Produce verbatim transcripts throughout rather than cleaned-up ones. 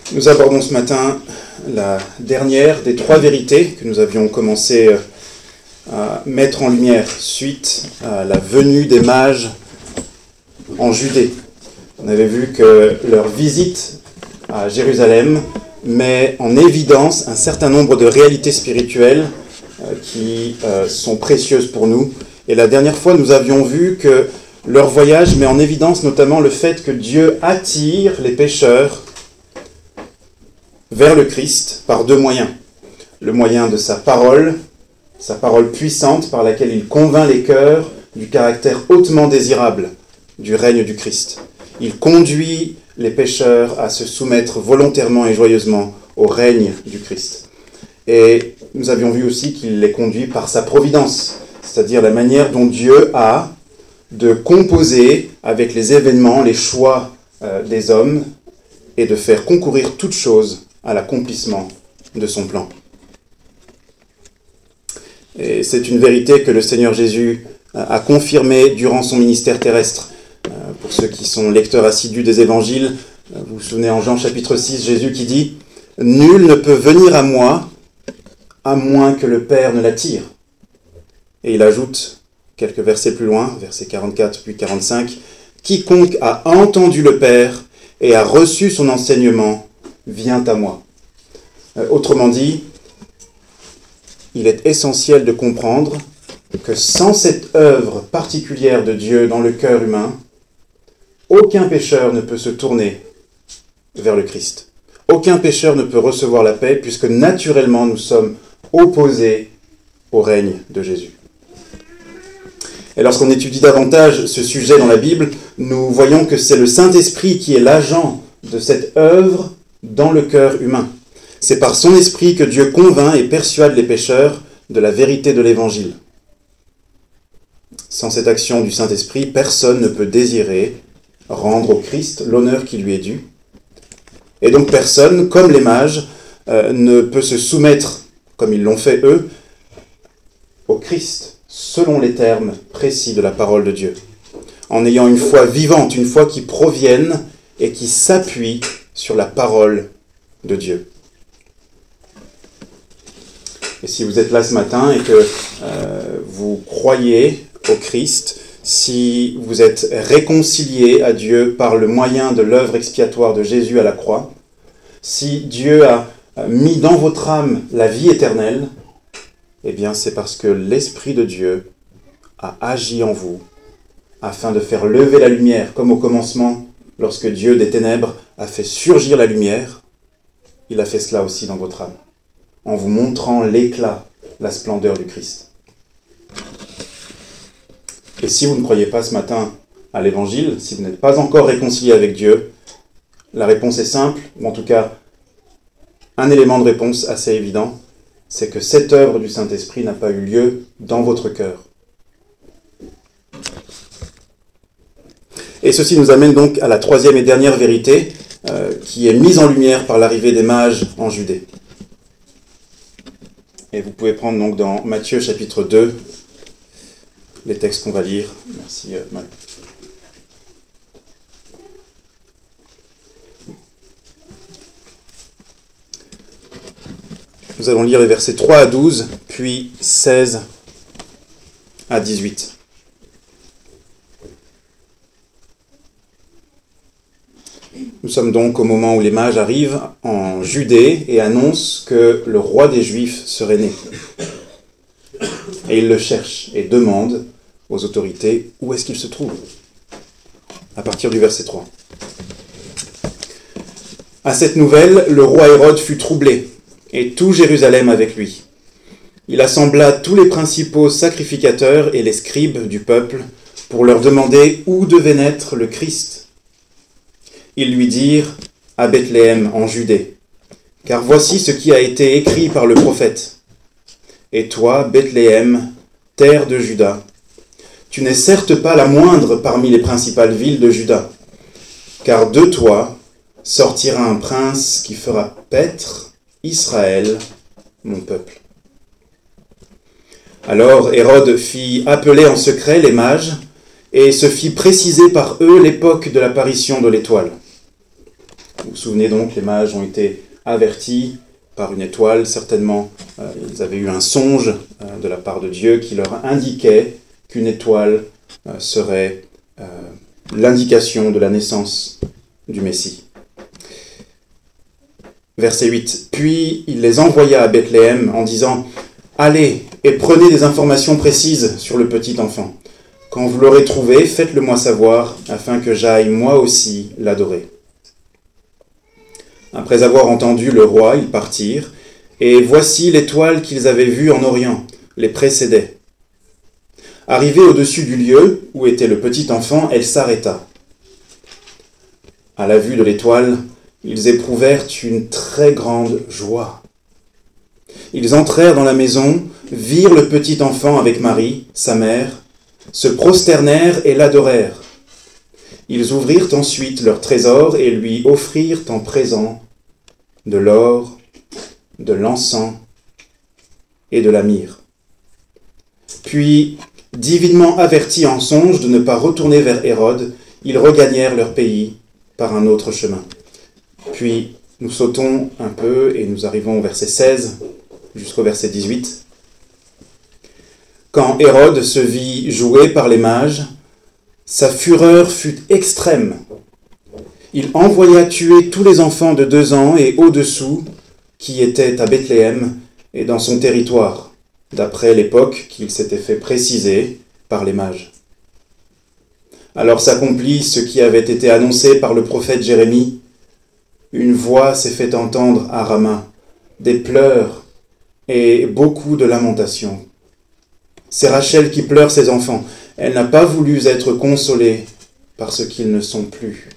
Nous abordons ce matin la dernière des trois vérités que nous avions commencé à mettre en lumière suite à la venue des mages en Judée. On avait vu que leur visite à Jérusalem met en évidence un certain nombre de réalités spirituelles qui sont précieuses pour nous. Et la dernière fois, nous avions vu que leur voyage met en évidence notamment le fait que Dieu attire les pécheurs vers le Christ par deux moyens. Le moyen de sa parole, sa parole puissante par laquelle il convainc les cœurs du caractère hautement désirable du règne du Christ. Il conduit les pécheurs à se soumettre volontairement et joyeusement au règne du Christ. Et nous avions vu aussi qu'il les conduit par sa providence, c'est-à-dire la manière dont Dieu a de composer avec les événements, les choix euh, des hommes et de faire concourir toutes choses à l'accomplissement de son plan. Et c'est une vérité que le Seigneur Jésus a confirmée durant son ministère terrestre. Pour ceux qui sont lecteurs assidus des évangiles, vous vous souvenez en Jean chapitre six, Jésus qui dit « Nul ne peut venir à moi à moins que le Père ne l'attire. » Et il ajoute quelques versets plus loin, versets quarante-quatre puis quarante-cinq, « Quiconque a entendu le Père et a reçu son enseignement vient à moi. » Autrement dit, il est essentiel de comprendre que sans cette œuvre particulière de Dieu dans le cœur humain, aucun pécheur ne peut se tourner vers le Christ. Aucun pécheur ne peut recevoir la paix puisque naturellement nous sommes opposés au règne de Jésus. Et lorsqu'on étudie davantage ce sujet dans la Bible, nous voyons que c'est le Saint-Esprit qui est l'agent de cette œuvre dans le cœur humain. C'est par son esprit que Dieu convainc et persuade les pécheurs de la vérité de l'Évangile. Sans cette action du Saint-Esprit, personne ne peut désirer rendre au Christ l'honneur qui lui est dû. Et donc personne, comme les mages, euh, ne peut se soumettre, comme ils l'ont fait eux, au Christ, selon les termes précis de la parole de Dieu, en ayant une foi vivante, une foi qui provienne et qui s'appuie sur la parole de Dieu. Et si vous êtes là ce matin et que euh, vous croyez au Christ, si vous êtes réconcilié à Dieu par le moyen de l'œuvre expiatoire de Jésus à la croix, si Dieu a mis dans votre âme la vie éternelle, eh bien c'est parce que l'Esprit de Dieu a agi en vous afin de faire lever la lumière, comme au commencement, lorsque Dieu des ténèbres a fait surgir la lumière, il a fait cela aussi dans votre âme, en vous montrant l'éclat, la splendeur du Christ. Et si vous ne croyez pas ce matin à l'Évangile, si vous n'êtes pas encore réconcilié avec Dieu, la réponse est simple, ou en tout cas un élément de réponse assez évident, c'est que cette œuvre du Saint-Esprit n'a pas eu lieu dans votre cœur. Et ceci nous amène donc à la troisième et dernière vérité, euh, qui est mise en lumière par l'arrivée des mages en Judée. Et vous pouvez prendre donc dans Matthieu chapitre deux, les textes qu'on va lire. Merci, euh, Marie. Nous allons lire les versets trois à douze, puis seize à dix-huit. Nous sommes donc au moment où les mages arrivent en Judée et annoncent que le roi des Juifs serait né. Et ils le cherchent et demandent aux autorités où est-ce qu'il se trouve. À partir du verset trois. À cette nouvelle, le roi Hérode fut troublé, et tout Jérusalem avec lui. Il assembla tous les principaux sacrificateurs et les scribes du peuple pour leur demander où devait naître le Christ. Ils lui dirent « à Bethléem en Judée, car voici ce qui a été écrit par le prophète. Et toi, Bethléem, terre de Juda, tu n'es certes pas la moindre parmi les principales villes de Juda, car de toi sortira un prince qui fera paître Israël, mon peuple. » Alors Hérode fit appeler en secret les mages et se fit préciser par eux l'époque de l'apparition de l'étoile. Vous vous souvenez donc, les mages ont été avertis par une étoile, certainement euh, ils avaient eu un songe euh, de la part de Dieu qui leur indiquait qu'une étoile euh, serait euh, l'indication de la naissance du Messie. Verset huit. Puis il les envoya à Bethléem en disant « Allez et prenez des informations précises sur le petit enfant. Quand vous l'aurez trouvé, faites-le-moi savoir, afin que j'aille moi aussi l'adorer. » Après avoir entendu le roi, ils partirent, et voici l'étoile qu'ils avaient vue en Orient, les précédait. Arrivée au-dessus du lieu où était le petit enfant, elle s'arrêta. À la vue de l'étoile, ils éprouvèrent une très grande joie. Ils entrèrent dans la maison, virent le petit enfant avec Marie, sa mère, se prosternèrent et l'adorèrent. Ils ouvrirent ensuite leur trésor et lui offrirent en présent de l'or, de l'encens et de la myrrhe. Puis, divinement avertis en songe de ne pas retourner vers Hérode, ils regagnèrent leur pays par un autre chemin. Puis, nous sautons un peu et nous arrivons au verset seize jusqu'au verset dix-huit. Quand Hérode se vit joué par les mages, sa fureur fut extrême. Il envoya tuer tous les enfants de deux ans et au-dessous qui étaient à Bethléem et dans son territoire, d'après l'époque qu'il s'était fait préciser par les mages. Alors s'accomplit ce qui avait été annoncé par le prophète Jérémie. Une voix s'est fait entendre à Rama, des pleurs et beaucoup de lamentations. C'est Rachel qui pleure ses enfants. Elle n'a pas voulu être consolée parce qu'ils ne sont plus.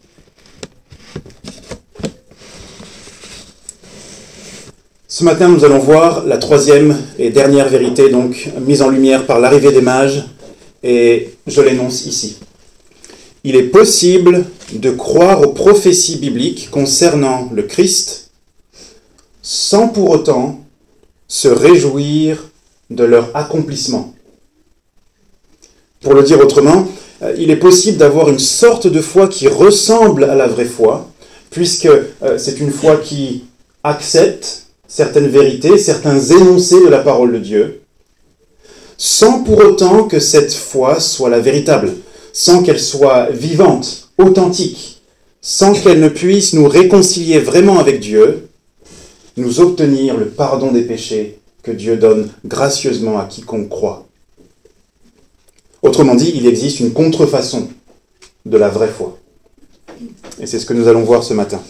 Ce matin, nous allons voir la troisième et dernière vérité, donc mise en lumière par l'arrivée des mages, et je l'énonce ici. Il est possible de croire aux prophéties bibliques concernant le Christ sans pour autant se réjouir de leur accomplissement. Pour le dire autrement, il est possible d'avoir une sorte de foi qui ressemble à la vraie foi, puisque c'est une foi qui accepte certaines vérités, certains énoncés de la parole de Dieu, sans pour autant que cette foi soit la véritable, sans qu'elle soit vivante, authentique, sans qu'elle ne puisse nous réconcilier vraiment avec Dieu, nous obtenir le pardon des péchés que Dieu donne gracieusement à quiconque croit. Autrement dit, il existe une contrefaçon de la vraie foi. Et c'est ce que nous allons voir ce matin.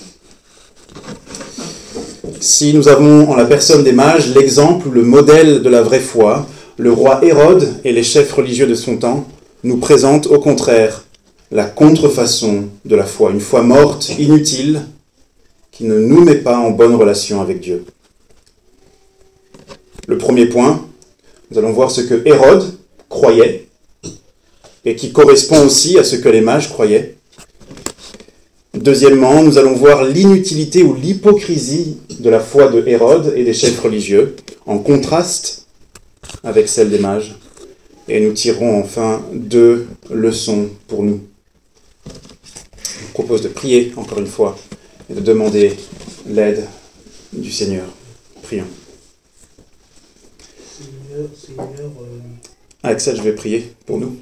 Si nous avons en la personne des mages l'exemple ou le modèle de la vraie foi, le roi Hérode et les chefs religieux de son temps nous présentent au contraire la contrefaçon de la foi, une foi morte, inutile, qui ne nous met pas en bonne relation avec Dieu. Le premier point, nous allons voir ce que Hérode croyait et qui correspond aussi à ce que les mages croyaient. Deuxièmement, nous allons voir l'inutilité ou l'hypocrisie de la foi de Hérode et des chefs religieux, en contraste avec celle des mages. Et nous tirerons enfin deux leçons pour nous. Je vous propose de prier encore une fois et de demander l'aide du Seigneur. Prions. Seigneur, Seigneur, euh... Axel, je vais prier pour nous.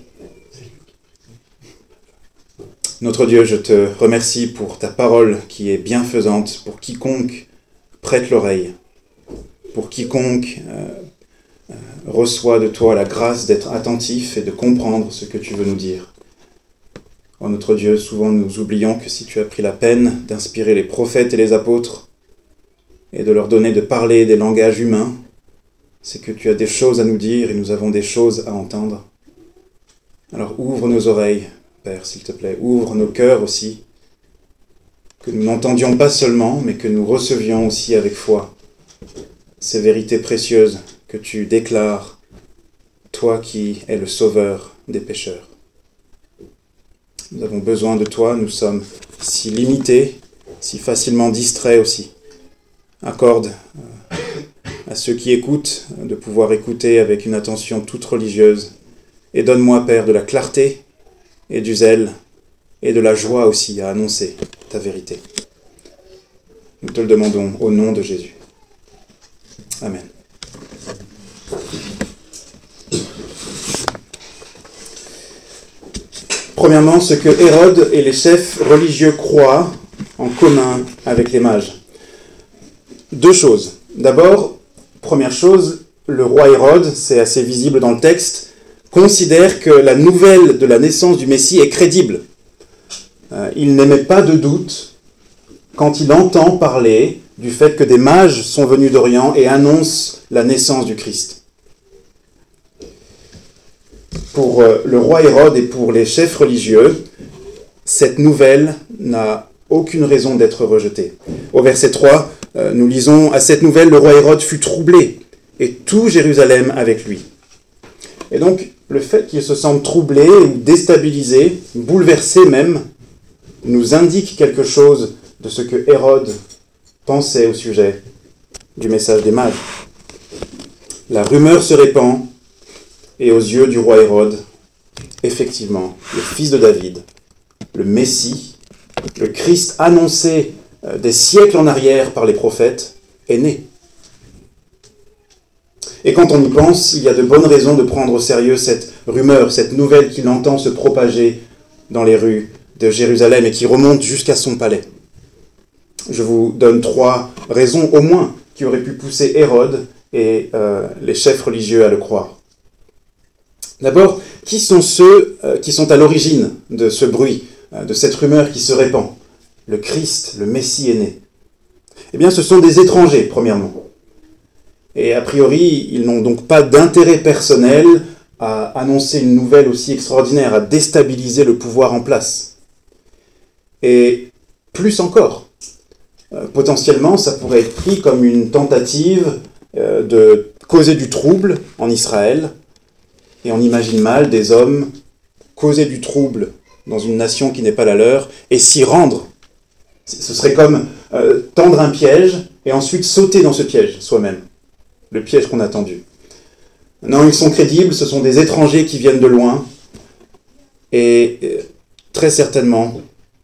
Notre Dieu, je te remercie pour ta parole qui est bienfaisante pour quiconque prête l'oreille, pour quiconque euh, euh, reçoit de toi la grâce d'être attentif et de comprendre ce que tu veux nous dire. Oh notre Dieu, souvent nous oublions que si tu as pris la peine d'inspirer les prophètes et les apôtres et de leur donner de parler des langages humains, c'est que tu as des choses à nous dire et nous avons des choses à entendre. Alors ouvre nos oreilles, Père, s'il te plaît, ouvre nos cœurs aussi, que nous n'entendions pas seulement, mais que nous recevions aussi avec foi ces vérités précieuses que tu déclares, toi qui es le sauveur des pécheurs. Nous avons besoin de toi, nous sommes si limités, si facilement distraits aussi. Accorde à ceux qui écoutent de pouvoir écouter avec une attention toute religieuse, et donne-moi, Père, de la clarté, et du zèle, et de la joie aussi à annoncer ta vérité. Nous te le demandons au nom de Jésus. Amen. Premièrement, ce que Hérode et les chefs religieux croient en commun avec les mages. Deux choses. D'abord, première chose, le roi Hérode, c'est assez visible dans le texte, considère que la nouvelle de la naissance du Messie est crédible. Euh, il n'émet pas de doute quand il entend parler du fait que des mages sont venus d'Orient et annoncent la naissance du Christ. Pour euh, le roi Hérode et pour les chefs religieux, cette nouvelle n'a aucune raison d'être rejetée. Au verset trois, euh, nous lisons « À cette nouvelle, le roi Hérode fut troublé, et tout Jérusalem avec lui. » Et donc, le fait qu'il se sente troublé ou déstabilisé, bouleversé même, nous indique quelque chose de ce que Hérode pensait au sujet du message des mages. La rumeur se répand, et aux yeux du roi Hérode, effectivement, le fils de David, le Messie, le Christ annoncé des siècles en arrière par les prophètes, est né. Et quand on y pense, il y a de bonnes raisons de prendre au sérieux cette rumeur, cette nouvelle qu'il entend se propager dans les rues de Jérusalem et qui remonte jusqu'à son palais. Je vous donne trois raisons au moins qui auraient pu pousser Hérode et euh, les chefs religieux à le croire. D'abord, qui sont ceux euh, qui sont à l'origine de ce bruit, euh, de cette rumeur qui se répand? Le Christ, le Messie est né. Eh bien, ce sont des étrangers, premièrement. Et a priori, ils n'ont donc pas d'intérêt personnel à annoncer une nouvelle aussi extraordinaire, à déstabiliser le pouvoir en place. Et plus encore, euh, potentiellement, ça pourrait être pris comme une tentative euh, de causer du trouble en Israël. Et on imagine mal des hommes causer du trouble dans une nation qui n'est pas la leur et s'y rendre. Ce serait comme euh, tendre un piège et ensuite sauter dans ce piège soi-même. Le piège qu'on a tendu. Non, ils sont crédibles, ce sont des étrangers qui viennent de loin. Et euh, très certainement,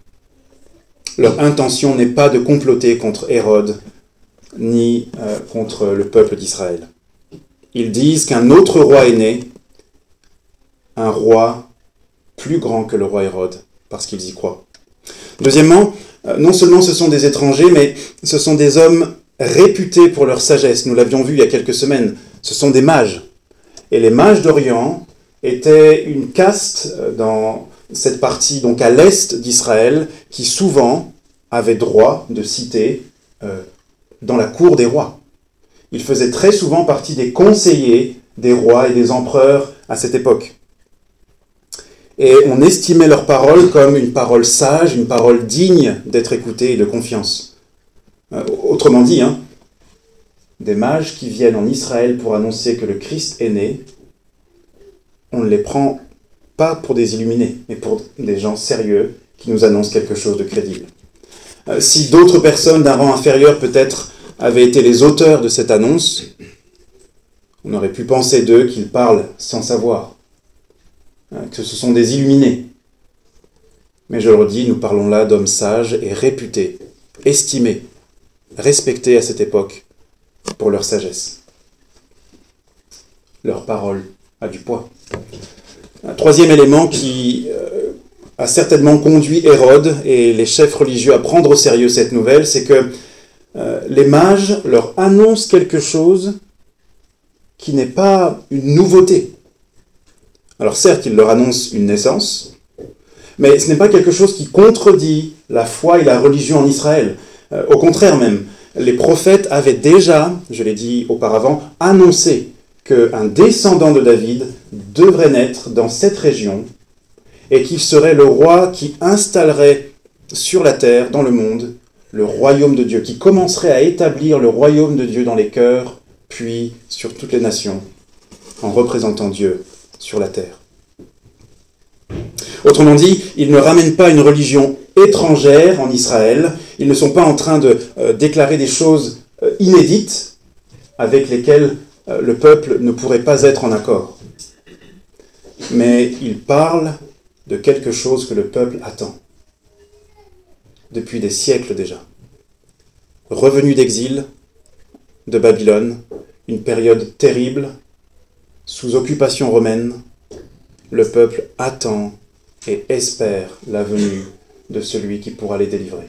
leur intention n'est pas de comploter contre Hérode ni euh, contre le peuple d'Israël. Ils disent qu'un autre roi est né, un roi plus grand que le roi Hérode, parce qu'ils y croient. Deuxièmement, non seulement ce sont des étrangers, mais ce sont des hommes réputés pour leur sagesse. Nous l'avions vu il y a quelques semaines. Ce sont des mages. Et les mages d'Orient étaient une caste dans cette partie, donc à l'est d'Israël, qui souvent avait droit de citer euh, dans la cour des rois. Ils faisaient très souvent partie des conseillers des rois et des empereurs à cette époque. Et on estimait leur parole comme une parole sage, une parole digne d'être écoutée et de confiance. Euh, autrement dit, hein, des mages qui viennent en Israël pour annoncer que le Christ est né, on ne les prend pas pour des illuminés, mais pour des gens sérieux qui nous annoncent quelque chose de crédible. Euh, si d'autres personnes d'un rang inférieur peut-être avaient été les auteurs de cette annonce, on aurait pu penser d'eux qu'ils parlent sans savoir, que ce sont des illuminés. Mais je le dis, nous parlons là d'hommes sages et réputés, estimés, respectés à cette époque pour leur sagesse. Leur parole a du poids. Un troisième élément qui euh, a certainement conduit Hérode et les chefs religieux à prendre au sérieux cette nouvelle, c'est que euh, les mages leur annoncent quelque chose qui n'est pas une nouveauté. Alors certes, il leur annonce une naissance, mais ce n'est pas quelque chose qui contredit la foi et la religion en Israël. Euh, au contraire même, les prophètes avaient déjà, je l'ai dit auparavant, annoncé qu'un descendant de David devrait naître dans cette région et qu'il serait le roi qui installerait sur la terre, dans le monde, le royaume de Dieu, qui commencerait à établir le royaume de Dieu dans les cœurs, puis sur toutes les nations, en représentant Dieu sur la terre. Autrement dit, ils ne ramènent pas une religion étrangère en Israël, ils ne sont pas en train de euh, déclarer des choses euh, inédites avec lesquelles euh, le peuple ne pourrait pas être en accord. Mais ils parlent de quelque chose que le peuple attend, depuis des siècles déjà. revenu d'exil de Babylone, une période terrible, sous occupation romaine, le peuple attend et espère la venue de celui qui pourra les délivrer.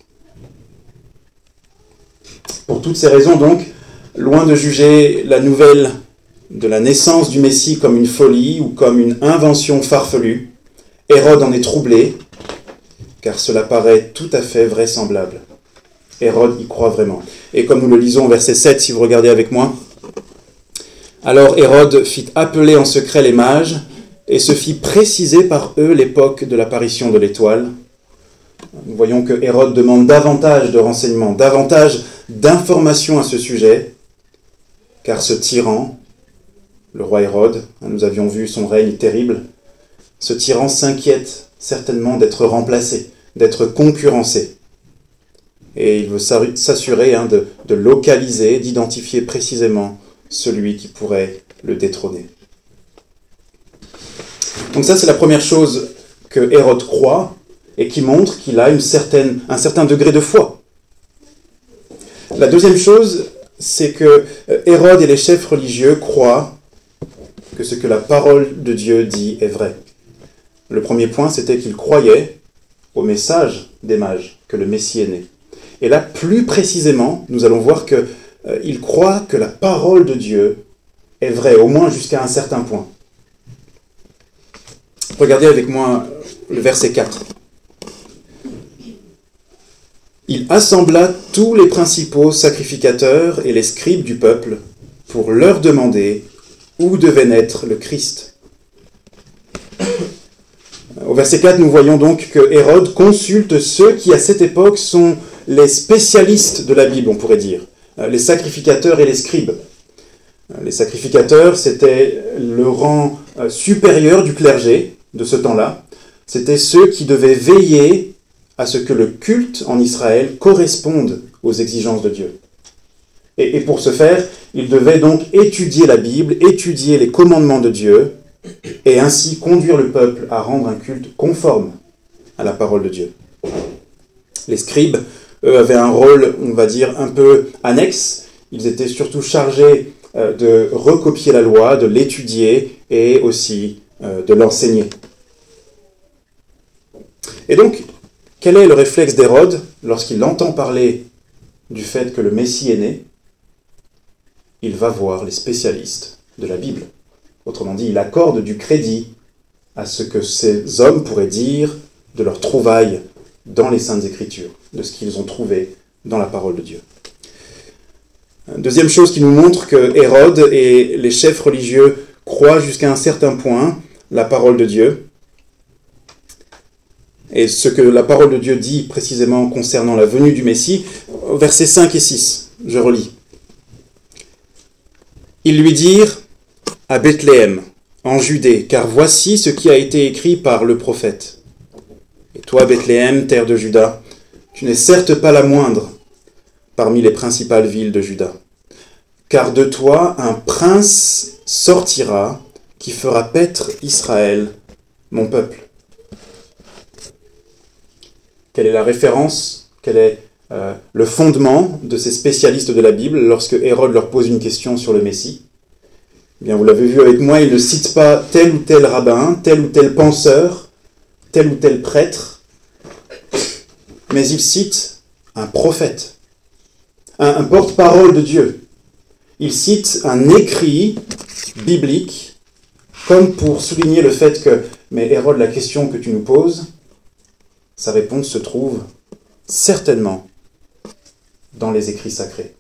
Pour toutes ces raisons donc, loin de juger la nouvelle de la naissance du Messie comme une folie ou comme une invention farfelue, Hérode en est troublé, car cela paraît tout à fait vraisemblable. Hérode y croit vraiment. Et comme nous le lisons au verset sept, si vous regardez avec moi, « Alors Hérode fit appeler en secret les mages, et se fit préciser par eux l'époque de l'apparition de l'étoile. » Nous voyons que Hérode demande davantage de renseignements, davantage d'informations à ce sujet, car ce tyran, le roi Hérode, nous avions vu son règne terrible, ce tyran s'inquiète certainement d'être remplacé, d'être concurrencé. Et il veut s'assurer hein, de, de localiser, d'identifier précisément celui qui pourrait le détrôner. Donc ça, c'est la première chose que Hérode croit et qui montre qu'il a une certaine, un certain degré de foi. La deuxième chose, c'est que Hérode et les chefs religieux croient que ce que la parole de Dieu dit est vrai. Le premier point, c'était qu'ils croyaient au message des mages, que le Messie est né. Et là, plus précisément, nous allons voir qu'ils euh, croient que la parole de Dieu est vraie, au moins jusqu'à un certain point. Regardez avec moi le verset quatre. Il assembla tous les principaux sacrificateurs et les scribes du peuple pour leur demander où devait naître le Christ. Au verset quatre, nous voyons donc que Hérode consulte ceux qui, à cette époque, sont les spécialistes de la Bible, on pourrait dire, les sacrificateurs et les scribes. Les sacrificateurs, c'était le rang supérieur du clergé de ce temps-là. C'était ceux qui devaient veiller à ce que le culte en Israël corresponde aux exigences de Dieu. Et, et pour ce faire, ils devaient donc étudier la Bible, étudier les commandements de Dieu, et ainsi conduire le peuple à rendre un culte conforme à la parole de Dieu. Les scribes, eux, avaient un rôle, on va dire, un peu annexe. Ils étaient surtout chargés euh, de recopier la loi, de l'étudier et aussi euh, de l'enseigner. Et donc, quel est le réflexe d'Hérode lorsqu'il entend parler du fait que le Messie est né? Il va voir les spécialistes de la Bible. Autrement dit, il accorde du crédit à ce que ces hommes pourraient dire de leurs trouvailles dans les Saintes Écritures, de ce qu'ils ont trouvé dans la parole de Dieu. Deuxième chose qui nous montre que Hérode et les chefs religieux croient jusqu'à un certain point la parole de Dieu. Et ce que la parole de Dieu dit précisément concernant la venue du Messie, versets cinq et six, je relis. Ils lui dirent à Bethléem, en Judée, car voici ce qui a été écrit par le prophète. Et toi, Bethléem, terre de Juda, tu n'es certes pas la moindre parmi les principales villes de Juda, car de toi un prince sortira qui fera paître Israël, mon peuple. Quelle est la référence? Quel est euh, le fondement de ces spécialistes de la Bible lorsque Hérode leur pose une question sur le Messie? Eh bien, vous l'avez vu avec moi, il ne cite pas tel ou tel rabbin, tel ou tel penseur, tel ou tel prêtre, mais il cite un prophète, un, un porte-parole de Dieu. Il cite un écrit biblique, comme pour souligner le fait que, mais Hérode, la question que tu nous poses, sa réponse se trouve certainement dans les écrits sacrés.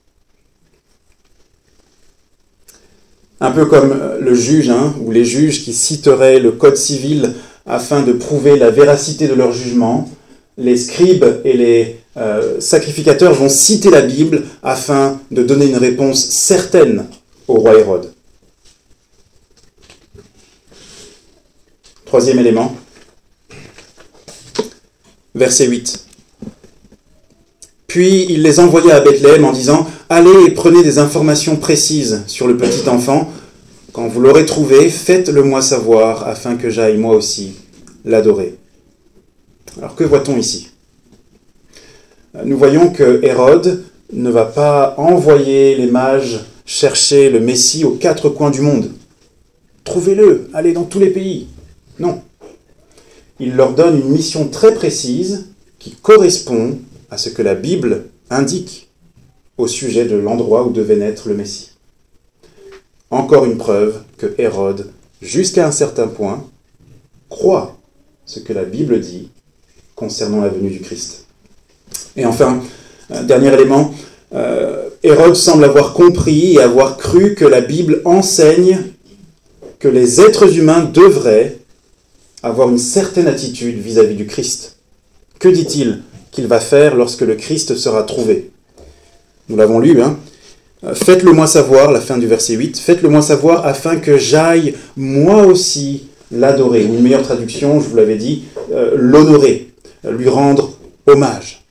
Un peu comme le juge, hein, ou les juges qui citeraient le code civil afin de prouver la véracité de leur jugement, les scribes et les euh, sacrificateurs vont citer la Bible afin de donner une réponse certaine au roi Hérode. Troisième élément, verset huit. Puis il les envoya à Bethléem en disant « Allez et prenez des informations précises sur le petit enfant. Quand vous l'aurez trouvé, faites-le moi savoir afin que j'aille moi aussi l'adorer. » Alors que voit-on ici? Nous voyons que Hérode ne va pas envoyer les mages chercher le Messie aux quatre coins du monde. Trouvez-le, allez dans tous les pays. Non. Il leur donne une mission très précise qui correspond à ce que la Bible indique au sujet de l'endroit où devait naître le Messie. Encore une preuve que Hérode, jusqu'à un certain point, croit ce que la Bible dit concernant la venue du Christ. Et enfin, un dernier élément, euh, Hérode semble avoir compris et avoir cru que la Bible enseigne que les êtres humains devraient avoir une certaine attitude vis-à-vis du Christ. Que dit-il qu'il va faire lorsque le Christ sera trouvé? Nous l'avons lu, hein. Faites-le moi savoir, la fin du verset huit, faites-le moi savoir afin que j'aille moi aussi l'adorer. Une meilleure traduction, je vous l'avais dit, euh, l'honorer, lui rendre hommage.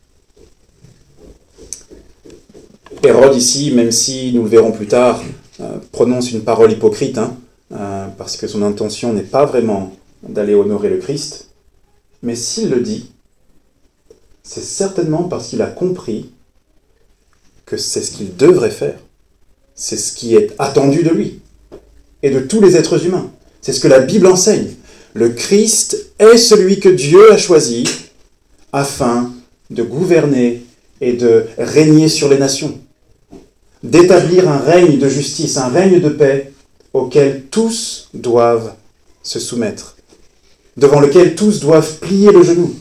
Hérode ici, même si, nous le verrons plus tard, euh, prononce une parole hypocrite, hein, euh, parce que son intention n'est pas vraiment d'aller honorer le Christ, mais s'il le dit, c'est certainement parce qu'il a compris que c'est ce qu'il devrait faire. C'est ce qui est attendu de lui et de tous les êtres humains. C'est ce que la Bible enseigne. Le Christ est celui que Dieu a choisi afin de gouverner et de régner sur les nations, d'établir un règne de justice, un règne de paix auquel tous doivent se soumettre, devant lequel tous doivent plier le genou.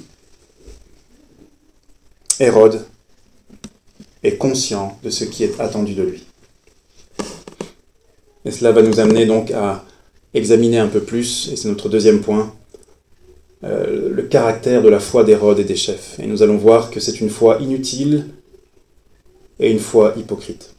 Hérode est conscient de ce qui est attendu de lui. Et cela va nous amener donc à examiner un peu plus, et c'est notre deuxième point, euh, le caractère de la foi d'Hérode et des chefs. Et nous allons voir que c'est une foi inutile et une foi hypocrite.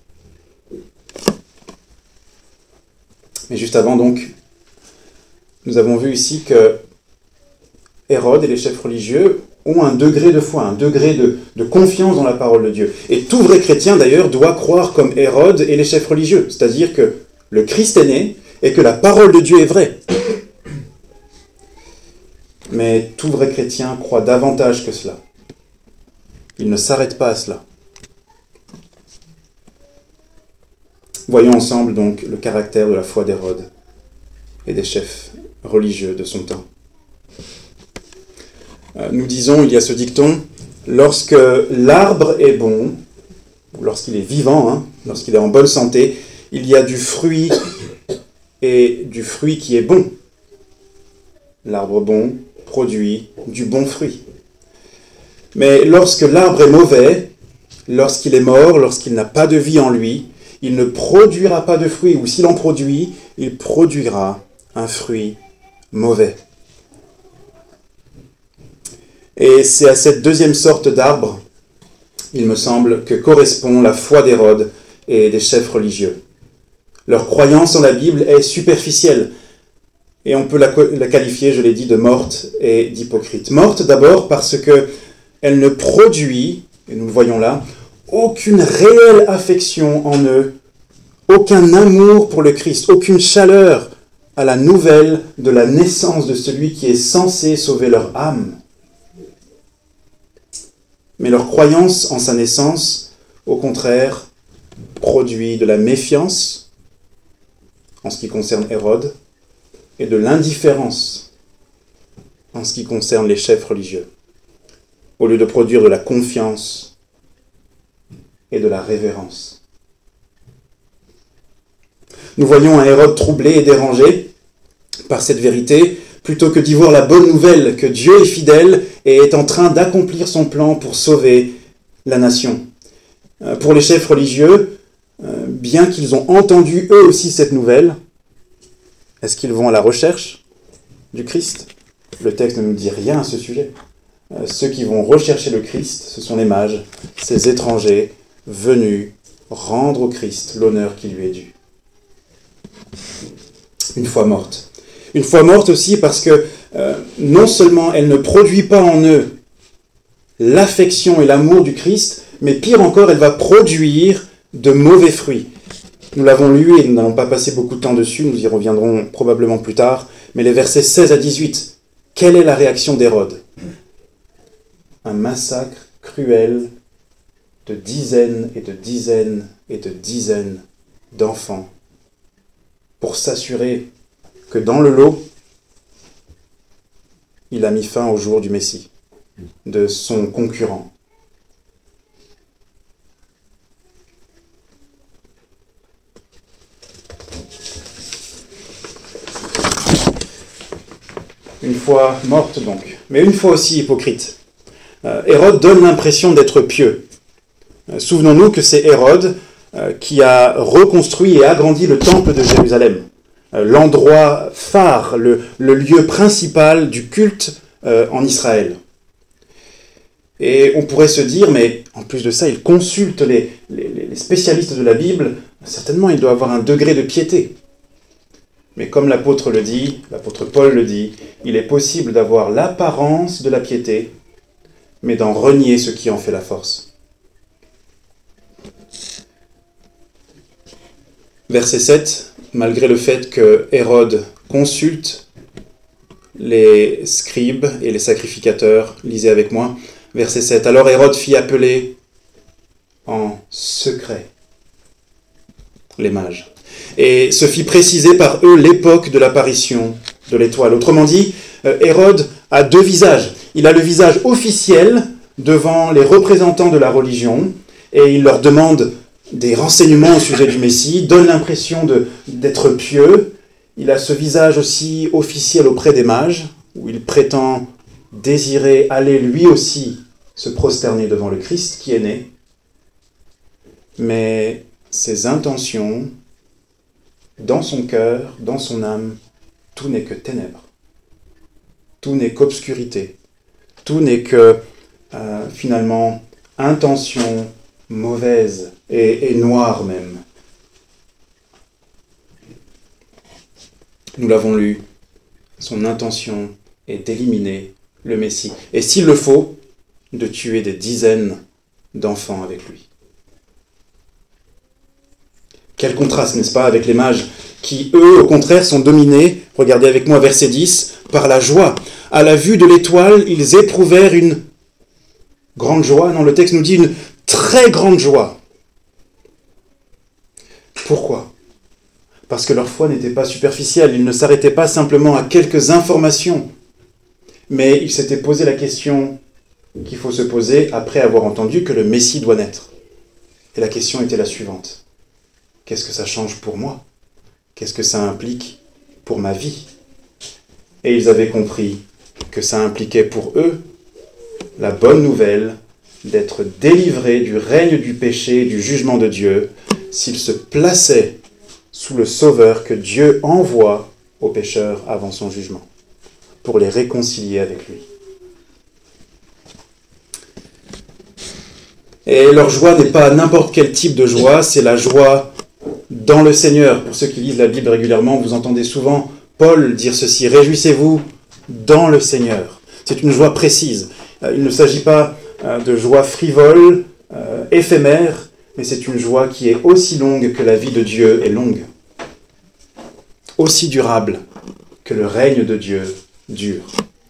Mais juste avant donc, nous avons vu ici que Hérode et les chefs religieux ont un degré de foi, un degré de, de confiance dans la parole de Dieu. Et tout vrai chrétien, d'ailleurs, doit croire comme Hérode et les chefs religieux, c'est-à-dire que le Christ est né et que la parole de Dieu est vraie. Mais tout vrai chrétien croit davantage que cela. Il ne s'arrête pas à cela. Voyons ensemble donc le caractère de la foi d'Hérode et des chefs religieux de son temps. Nous disons, il y a ce dicton, lorsque l'arbre est bon, lorsqu'il est vivant, hein, lorsqu'il est en bonne santé, il y a du fruit et du fruit qui est bon. L'arbre bon produit du bon fruit. Mais lorsque l'arbre est mauvais, lorsqu'il est mort, lorsqu'il n'a pas de vie en lui, il ne produira pas de fruit, ou s'il en produit, il produira un fruit mauvais. Et c'est à cette deuxième sorte d'arbre, il me semble, que correspond la foi d'Hérode et des chefs religieux. Leur croyance en la Bible est superficielle, et on peut la, la qualifier, je l'ai dit, de morte et d'hypocrite. Morte d'abord parce qu'elle ne produit, et nous le voyons là, aucune réelle affection en eux, aucun amour pour le Christ, aucune chaleur à la nouvelle de la naissance de celui qui est censé sauver leur âme. Mais leur croyance en sa naissance, au contraire, produit de la méfiance en ce qui concerne Hérode et de l'indifférence en ce qui concerne les chefs religieux, au lieu de produire de la confiance et de la révérence. Nous voyons un Hérode troublé et dérangé par cette vérité, plutôt que d'y voir la bonne nouvelle que Dieu est fidèle et est en train d'accomplir son plan pour sauver la nation. Pour les chefs religieux, bien qu'ils ont entendu eux aussi cette nouvelle, est-ce qu'ils vont à la recherche du Christ? Le texte ne nous dit rien à ce sujet. Ceux qui vont rechercher le Christ, ce sont les mages, ces étrangers venus rendre au Christ l'honneur qui lui est dû. Une foi morte. Une foi morte aussi parce que euh, non seulement elle ne produit pas en eux l'affection et l'amour du Christ, mais pire encore, elle va produire de mauvais fruits. Nous l'avons lu et nous n'allons pas passer beaucoup de temps dessus, nous y reviendrons probablement plus tard, mais les versets seize à dix-huit, quelle est la réaction d'Hérode? Un massacre cruel de dizaines et de dizaines et de dizaines d'enfants pour s'assurer que dans le lot, il a mis fin au jour du Messie, de son concurrent. Une fois morte donc, mais une fois aussi hypocrite. Euh, Hérode donne l'impression d'être pieux. Euh, souvenons-nous que c'est Hérode euh, qui a reconstruit et agrandi le temple de Jérusalem, euh, l'endroit phare, le, le lieu principal du culte euh, en Israël. Et on pourrait se dire, mais en plus de ça, il consulte les, les, les spécialistes de la Bible, certainement il doit avoir un degré de piété. Mais comme l'apôtre le dit, l'apôtre Paul le dit, il est possible d'avoir l'apparence de la piété, mais d'en renier ce qui en fait la force. Verset sept, malgré le fait que Hérode consulte les scribes et les sacrificateurs, lisez avec moi, verset sept, alors Hérode fit appeler en secret les mages, et se fit préciser par eux l'époque de l'apparition de l'étoile. Autrement dit, Hérode a deux visages. Il a le visage officiel devant les représentants de la religion, et il leur demande des renseignements au sujet du Messie, donne l'impression de, d'être pieux. Il a ce visage aussi officiel auprès des mages, où il prétend désirer aller lui aussi se prosterner devant le Christ qui est né. Mais ses intentions, dans son cœur, dans son âme, tout n'est que ténèbres. Tout n'est qu'obscurité. Tout n'est que, euh, finalement, intention mauvaise et, et noire même. Nous l'avons lu, son intention est d'éliminer le Messie. Et s'il le faut, de tuer des dizaines d'enfants avec lui. Quel contraste, n'est-ce pas, avec les mages qui, eux, au contraire, sont dominés, regardez avec moi verset dix, par la joie. À la vue de l'étoile, ils éprouvèrent une grande joie. Non, le texte nous dit une très grande joie. Pourquoi ? Parce que leur foi n'était pas superficielle. Ils ne s'arrêtaient pas simplement à quelques informations. Mais ils s'étaient posé la question qu'il faut se poser après avoir entendu que le Messie doit naître. Et la question était la suivante. Qu'est-ce que ça change pour moi ? Qu'est-ce que ça implique pour ma vie ? Et ils avaient compris que ça impliquait pour eux la bonne nouvelle d'être délivrés du règne du péché et du jugement de Dieu s'ils se plaçaient sous le Sauveur que Dieu envoie aux pécheurs avant son jugement, pour les réconcilier avec lui. Et leur joie n'est pas n'importe quel type de joie, c'est la joie dans le Seigneur. Pour ceux qui lisent la Bible régulièrement, vous entendez souvent Paul dire ceci, « Réjouissez-vous dans le Seigneur ». C'est une joie précise. Il ne s'agit pas de joie frivole, euh, éphémère, mais c'est une joie qui est aussi longue que la vie de Dieu est longue, aussi durable que le règne de Dieu dure.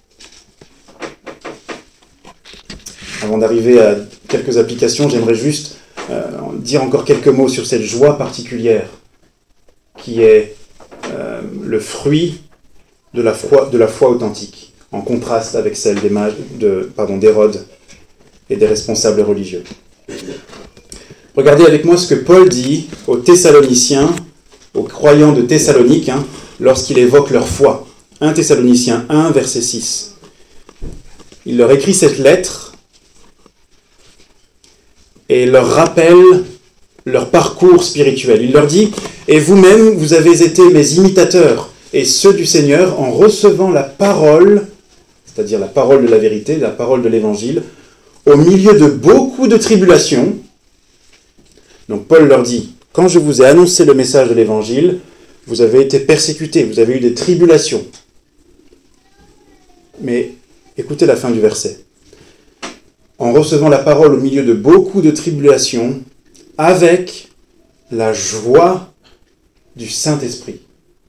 Avant d'arriver à quelques applications, j'aimerais juste euh, dire encore quelques mots sur cette joie particulière qui est euh, le fruit de la foi, de la foi authentique, en contraste avec celle des mages, de, pardon, d'Hérode et des responsables religieux. Regardez avec moi ce que Paul dit aux Thessaloniciens, aux croyants de Thessalonique, hein, lorsqu'il évoque leur foi. un Thessaloniciens un, verset six. Il leur écrit cette lettre et leur rappelle leur parcours spirituel. Il leur dit « Et vous-même, vous avez été mes imitateurs et ceux du Seigneur en recevant la parole, c'est-à-dire la parole de la vérité, la parole de l'Évangile, au milieu de beaucoup de tribulations. » Donc Paul leur dit « Quand je vous ai annoncé le message de l'Évangile, vous avez été persécutés, vous avez eu des tribulations. » Mais écoutez la fin du verset. En recevant la parole au milieu de beaucoup de tribulations, avec la joie du Saint-Esprit.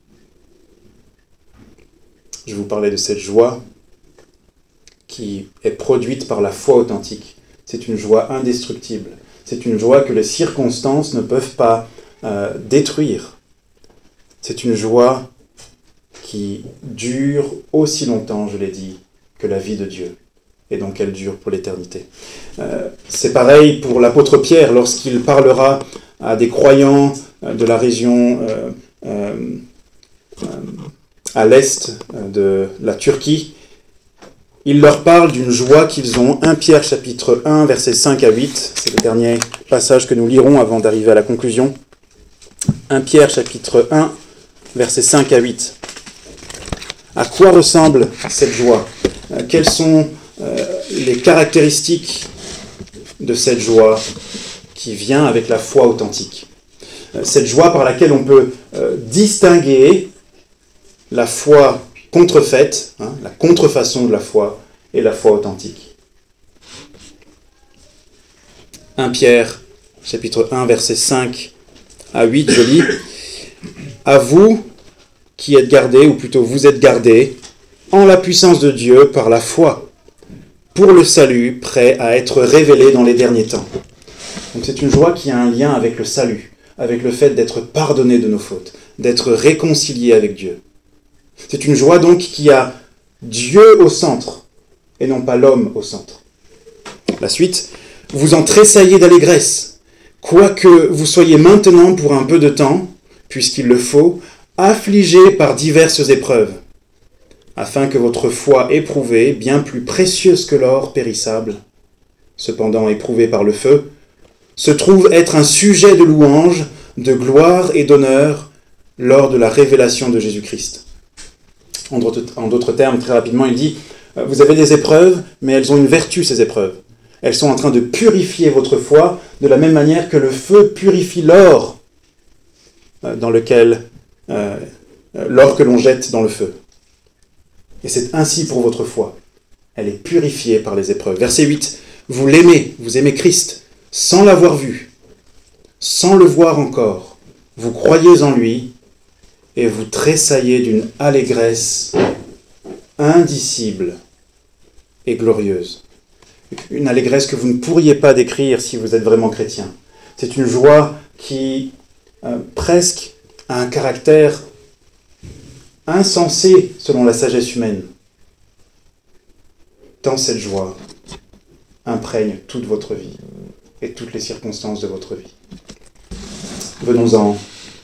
Je vous parlais de cette joie qui est produite par la foi authentique. C'est une joie indestructible. C'est une joie que les circonstances ne peuvent pas euh, détruire. C'est une joie qui dure aussi longtemps, je l'ai dit, que la vie de Dieu. Et donc elle dure pour l'éternité. Euh, c'est pareil pour l'apôtre Pierre, lorsqu'il parlera à des croyants de la région euh, euh, euh, à l'est de la Turquie. Il leur parle d'une joie qu'ils ont. premier Pierre chapitre un, versets cinq à huit. C'est le dernier passage que nous lirons avant d'arriver à la conclusion. premier Pierre chapitre un, versets cinq à huit. À quoi ressemble cette joie ? Quelles sont euh, les caractéristiques de cette joie qui vient avec la foi authentique ? Cette joie par laquelle on peut euh, distinguer la foi contrefaite, hein, la contrefaçon de la foi et la foi authentique. premier Pierre, chapitre un, versets cinq à huit, je lis. « À vous qui êtes gardés, ou plutôt vous êtes gardés, en la puissance de Dieu par la foi, pour le salut prêt à être révélé dans les derniers temps. » Donc c'est une joie qui a un lien avec le salut, avec le fait d'être pardonné de nos fautes, d'être réconcilié avec Dieu. C'est une joie donc qui a Dieu au centre, et non pas l'homme au centre. La suite, vous en tressaillez d'allégresse, quoique vous soyez maintenant pour un peu de temps, puisqu'il le faut, affligés par diverses épreuves, afin que votre foi éprouvée, bien plus précieuse que l'or périssable, cependant éprouvée par le feu, se trouve être un sujet de louange, de gloire et d'honneur lors de la révélation de Jésus-Christ. En d'autres, en d'autres termes, très rapidement, il dit, vous avez des épreuves, mais elles ont une vertu, ces épreuves. Elles sont en train de purifier votre foi de la même manière que le feu purifie l'or dans lequel, euh, l'or que l'on jette dans le feu. Et c'est ainsi pour votre foi. Elle est purifiée par les épreuves. Verset huit, vous l'aimez, vous aimez Christ, sans l'avoir vu, sans le voir encore. Vous croyez en lui et vous tressaillez d'une allégresse indicible et glorieuse. Une allégresse que vous ne pourriez pas décrire si vous êtes vraiment chrétien. C'est une joie qui euh, presque a un caractère insensé selon la sagesse humaine. Tant cette joie imprègne toute votre vie et toutes les circonstances de votre vie. Venons-en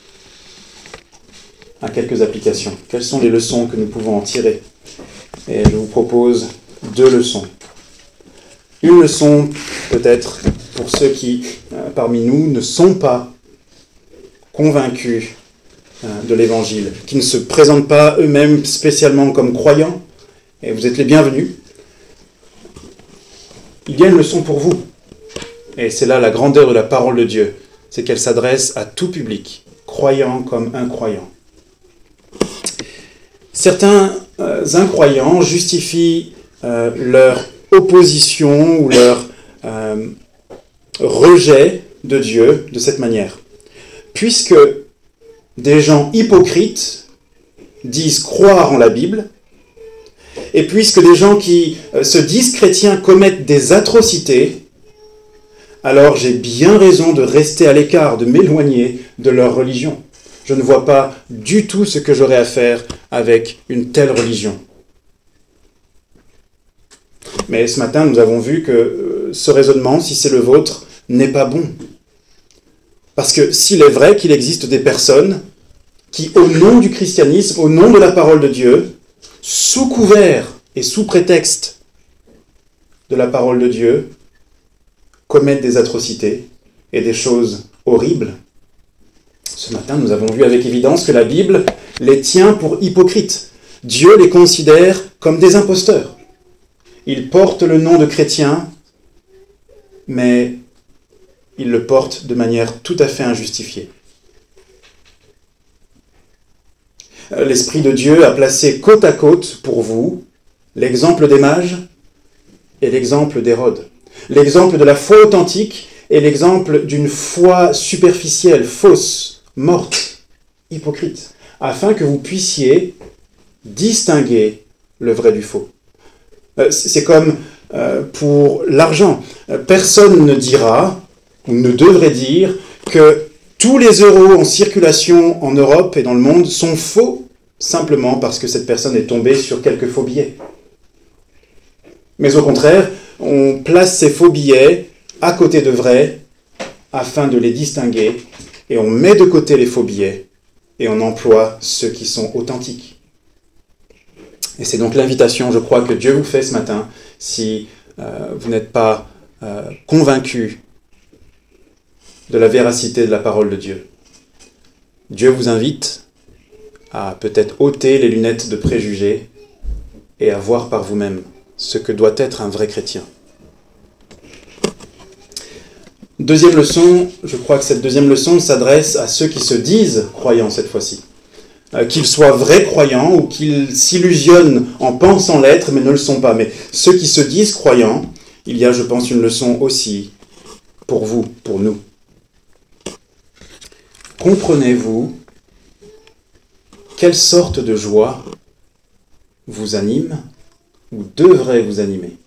à quelques applications. Quelles sont les leçons que nous pouvons en tirer ? Et je vous propose deux leçons. Une leçon, peut-être, pour ceux qui, euh, parmi nous, ne sont pas convaincus euh, de l'Évangile, qui ne se présentent pas eux-mêmes spécialement comme croyants, et vous êtes les bienvenus. Il y a une leçon pour vous, et c'est là la grandeur de la parole de Dieu, c'est qu'elle s'adresse à tout public, croyant comme incroyant. Certains euh, incroyants justifient euh, leur opposition ou leur euh, rejet de Dieu de cette manière. Puisque des gens hypocrites disent croire en la Bible, et puisque des gens qui euh, se disent chrétiens commettent des atrocités, alors j'ai bien raison de rester à l'écart, de m'éloigner de leur religion. Je ne vois pas du tout ce que j'aurais à faire avec une telle religion. Mais ce matin, nous avons vu que euh, ce raisonnement, si c'est le vôtre, n'est pas bon. Parce que s'il est vrai qu'il existe des personnes qui, au nom du christianisme, au nom de la parole de Dieu, sous couvert et sous prétexte de la parole de Dieu, commettent des atrocités et des choses horribles, ce matin, nous avons vu avec évidence que la Bible les tient pour hypocrites. Dieu les considère comme des imposteurs. Ils portent le nom de chrétiens, mais ils le portent de manière tout à fait injustifiée. L'Esprit de Dieu a placé côte à côte pour vous l'exemple des mages et l'exemple d'Hérode. L'exemple de la foi authentique et l'exemple d'une foi superficielle, fausse, morte, hypocrite, afin que vous puissiez distinguer le vrai du faux. C'est comme pour l'argent. Personne ne dira ou ne devrait dire, que tous les euros en circulation en Europe et dans le monde sont faux, simplement parce que cette personne est tombée sur quelques faux billets. Mais au contraire, on place ces faux billets à côté de vrais, afin de les distinguer, et on met de côté les faux billets, et on emploie ceux qui sont authentiques. Et c'est donc l'invitation, je crois, que Dieu vous fait ce matin, si euh, vous n'êtes pas euh, convaincu de la véracité de la parole de Dieu. Dieu vous invite à peut-être ôter les lunettes de préjugés et à voir par vous-même ce que doit être un vrai chrétien. Deuxième leçon, je crois que cette deuxième leçon s'adresse à ceux qui se disent croyants cette fois-ci. Euh, qu'ils soient vrais croyants ou qu'ils s'illusionnent en pensant l'être mais ne le sont pas. Mais ceux qui se disent croyants, il y a, je pense, une leçon aussi pour vous, pour nous. Comprenez-vous quelle sorte de joie vous anime ou devrait vous animer?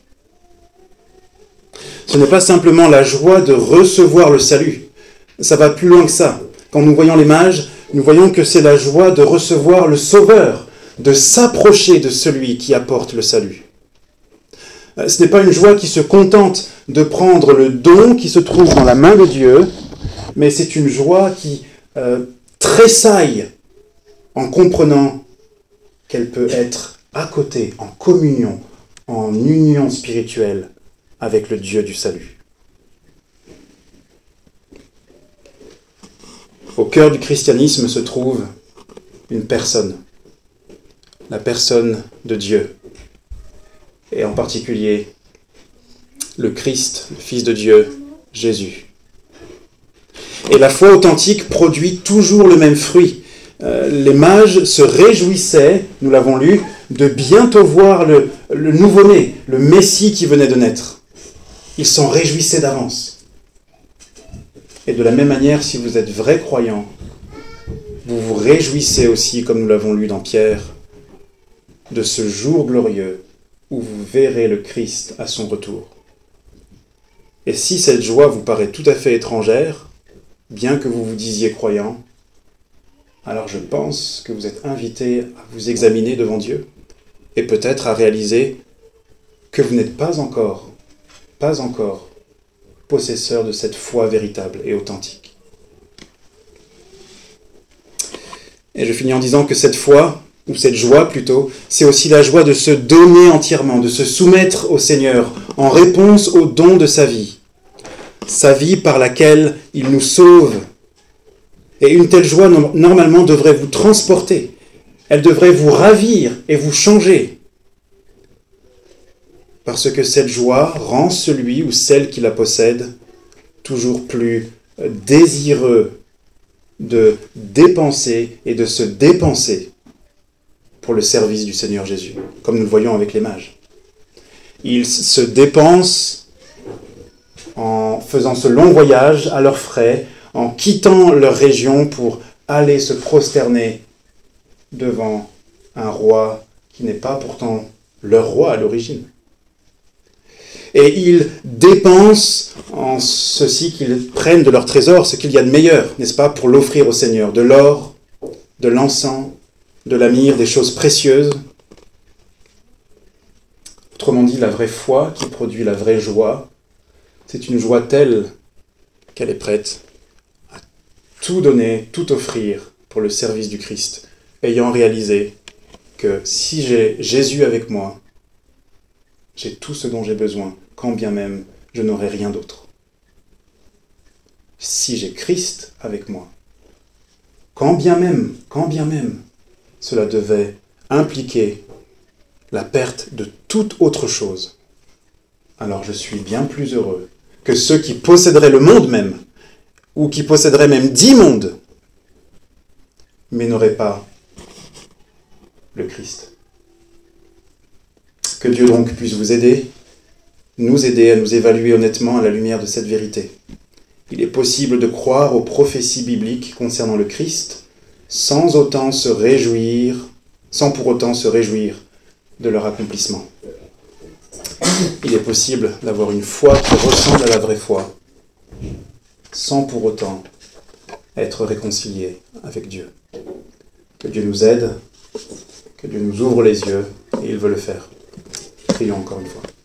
Ce n'est pas simplement la joie de recevoir le salut. Ça va plus loin que ça. Quand nous voyons les mages, nous voyons que c'est la joie de recevoir le Sauveur, de s'approcher de celui qui apporte le salut. Ce n'est pas une joie qui se contente de prendre le don qui se trouve dans la main de Dieu, mais c'est une joie qui euh, tressaille en comprenant qu'elle peut être à côté, en communion, en union spirituelle avec le Dieu du salut. Au cœur du christianisme se trouve une personne, la personne de Dieu, et en particulier le Christ, le Fils de Dieu, Jésus. Et la foi authentique produit toujours le même fruit. Euh, les mages se réjouissaient, nous l'avons lu, de bientôt voir le, le nouveau-né, le Messie qui venait de naître. Ils s'en réjouissaient d'avance. Et de la même manière, si vous êtes vrais croyants, vous vous réjouissez aussi, comme nous l'avons lu dans Pierre, de ce jour glorieux où vous verrez le Christ à son retour. Et si cette joie vous paraît tout à fait étrangère, bien que vous vous disiez croyant, alors je pense que vous êtes invité à vous examiner devant Dieu et peut-être à réaliser que vous n'êtes pas encore, pas encore possesseur de cette foi véritable et authentique. Et je finis en disant que cette foi, ou cette joie plutôt, c'est aussi la joie de se donner entièrement, de se soumettre au Seigneur en réponse au don de sa vie. Sa vie par laquelle il nous sauve. Et une telle joie, normalement, devrait vous transporter. Elle devrait vous ravir et vous changer. Parce que cette joie rend celui ou celle qui la possède toujours plus désireux de dépenser et de se dépenser pour le service du Seigneur Jésus, comme nous le voyons avec les mages. Ils se dépensent en faisant ce long voyage à leurs frais, en quittant leur région pour aller se prosterner devant un roi qui n'est pas pourtant leur roi à l'origine. Et ils dépensent en ceci qu'ils prennent de leur trésor, ce qu'il y a de meilleur, n'est-ce pas, pour l'offrir au Seigneur, de l'or, de l'encens, de la myrrhe, des choses précieuses. Autrement dit, la vraie foi qui produit la vraie joie, c'est une joie telle qu'elle est prête à tout donner, tout offrir pour le service du Christ, ayant réalisé que si j'ai Jésus avec moi, j'ai tout ce dont j'ai besoin, quand bien même je n'aurai rien d'autre. Si j'ai Christ avec moi, quand bien même, quand bien même, cela devait impliquer la perte de toute autre chose, alors je suis bien plus heureux que ceux qui posséderaient le monde même, ou qui posséderaient même dix mondes, mais n'auraient pas le Christ. Que Dieu donc puisse vous aider, nous aider à nous évaluer honnêtement à la lumière de cette vérité. Il est possible de croire aux prophéties bibliques concernant le Christ sans autant se réjouir, sans pour autant se réjouir de leur accomplissement. Il est possible d'avoir une foi qui ressemble à la vraie foi, sans pour autant être réconciliés avec Dieu. Que Dieu nous aide, que Dieu nous ouvre les yeux, et il veut le faire. Prions encore une fois.